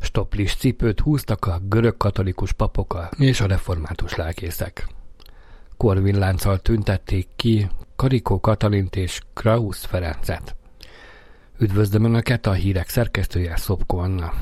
stoplis cipőt húztak a görög katolikus papok és a református lelkészek. Korvinlánccal tüntették ki Karikó Katalint és Krausz Ferencet. Üdvözlöm Önöket, a hírek szerkesztője Szopko Anna.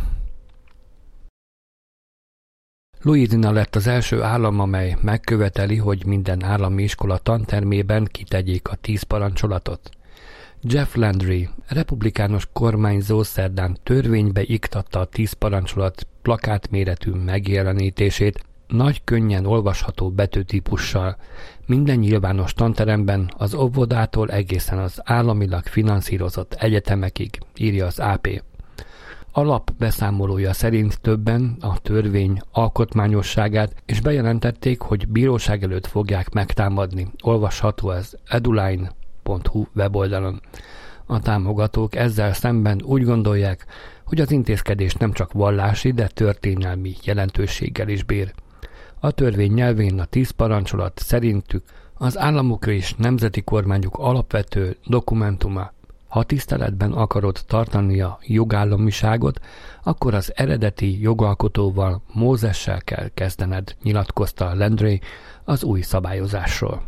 Louisiana lett az első állam, amely megköveteli, hogy minden állami iskola tantermében kitegyék a 10 parancsolatot. Jeff Landry, republikánus kormányzó szerdán törvénybe iktatta a 10 parancsolat plakátméretű megjelenítését nagy, könnyen olvasható betűtípussal minden nyilvános tanteremben, az óvodától egészen az államilag finanszírozott egyetemekig, írja az AP. Alapbeszámolója szerint többen a törvény alkotmányosságát, és bejelentették, hogy bíróság előtt fogják megtámadni. Olvasható az eduline.hu weboldalon. A támogatók ezzel szemben úgy gondolják, hogy az intézkedés nem csak vallási, de történelmi jelentőséggel is bír. A törvény nyelvén a 10 parancsolat szerintük az államok és nemzeti kormányok alapvető dokumentuma. Ha tiszteletben akarod tartani a jogállamiságot, akkor az eredeti jogalkotóval, Mózessel kell kezdened, nyilatkozta Landry az új szabályozásról.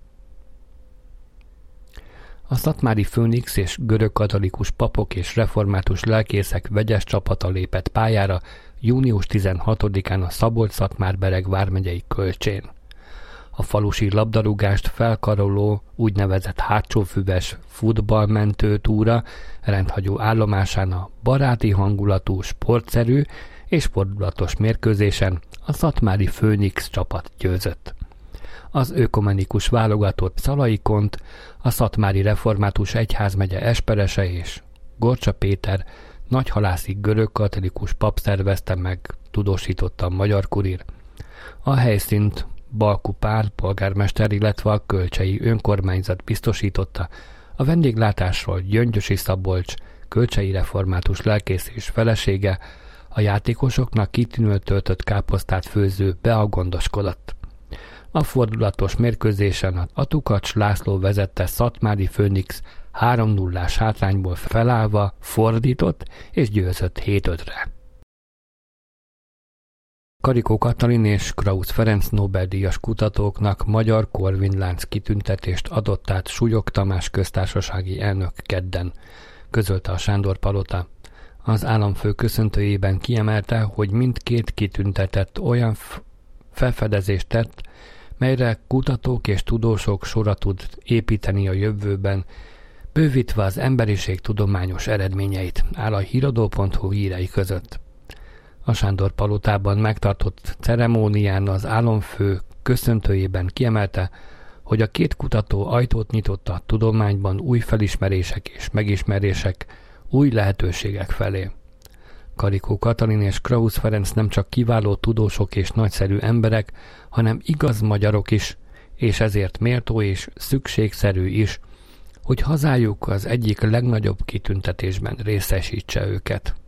A szatmári Főnix és görög katolikus papok és református lelkészek vegyes csapata lépett pályára június 16-án a Szabolcs-Szatmár-Bereg vármegyei Kölcsén. A falusi labdarúgást felkaroló úgynevezett hátsófüves futballmentő túra rendhagyó állomásán a baráti hangulatú, sportszerű és fordulatos mérkőzésen a szatmári Főnix csapat győzött. Az ökumenikus válogatott Szalaikont, a szatmári református egyházmegye Esperese és Gorcsa Péter nagyhalászi görög katolikus pap szervezte meg, tudósította a Magyar Kurír. A helyszínt Balku Pál polgármester, illetve a kölcsei önkormányzat biztosította, a vendéglátásról Gyöngyösi Szabolcs, kölcsei református lelkész és felesége, a játékosoknak kitűnő töltött káposztát főző Bea gondoskodott. A fordulatos mérkőzésen a Tukacs László vezette szatmári Főnix 3-0-ás hátrányból felállva fordított és győzött 7-5-re. Karikó Katalin és Krausz Ferenc Nobel-díjas kutatóknak magyar Korvin-lánc kitüntetést adott át Súlyog Tamás köztársasági elnök kedden, közölte a Sándor-palota. Az államfő köszöntőjében kiemelte, hogy mindkét kitüntetett olyan felfedezést tett, melyre kutatók és tudósok sora tud építeni a jövőben, bővítve az emberiség tudományos eredményeit, áll a híradó.hu hírei között. A Sándor-palotában megtartott ceremónián az államfő köszöntőjében kiemelte, hogy a két kutató ajtót nyitott a tudományban új felismerések és megismerések, új lehetőségek felé. Karikó Katalin és Krausz Ferenc nem csak kiváló tudósok és nagyszerű emberek, hanem igaz magyarok is, és ezért méltó és szükségszerű is, hogy hazájuk az egyik legnagyobb kitüntetésben részesítse őket.